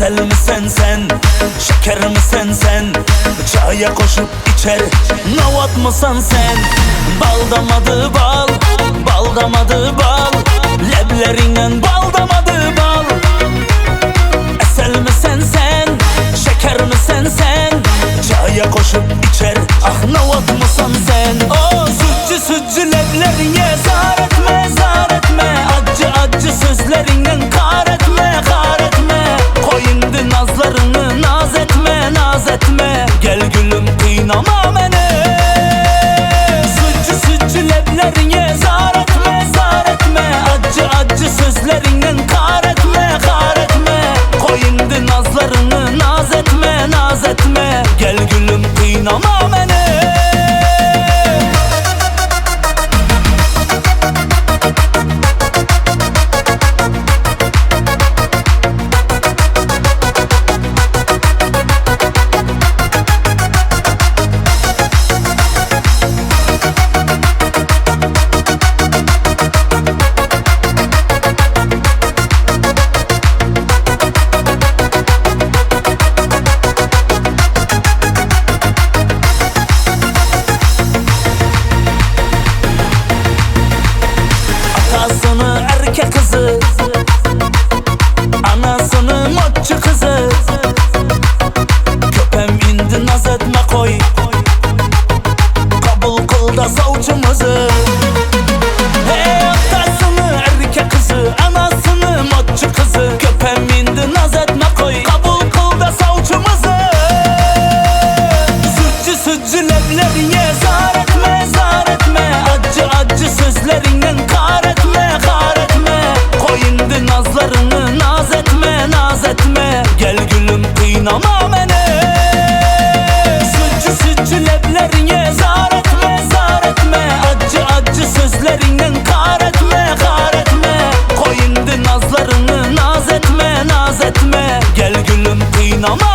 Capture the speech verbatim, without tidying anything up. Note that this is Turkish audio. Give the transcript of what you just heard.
Esel misin sen, şeker misin sen? Çaya koşup içer, navat mısın sen? Bal damadı bal, bal damadı bal, leblerinden bal damadı bal. Esel misin sen, şeker misin sen? Çaya koşup içer, ah navat mısın sen? O sütçü sütçü leblerine zar etme, zar etme. Acı acı sözlerinden kar etme, kar etme. Koyundu nazlarını naz etme, naz etme. Gel gülüm kıynama beni. Sütçü sütçü leblerine zar etme, zar etme. Acı acı sözlerinden kar etme, kar etme. Koyundu nazlarını naz etme, naz etme. Gel gülüm kıynama beni. Atasını erkek kızı, anasını motçu kızı. Köpem indi naz etme koy, kabul kıl da savcımızı. Hey atasını erkek kızı, anasını motçu kızı. Köpem indi naz etme koy, kabul kıl da savcımızı. Sütçü sütçü leblerine zar etme, zar etme. Acı acı sözlerinden kar etme, kar etme. Koyundu nazlarını naz etme, naz etme. Gel gülüm kıynama beni. Sütçü sütçü leblerine zar etme, zar etme. Acı acı sözlerinden kar etme, kar etme. Koyundu nazlarını naz etme, naz etme. Gel gülüm kıynama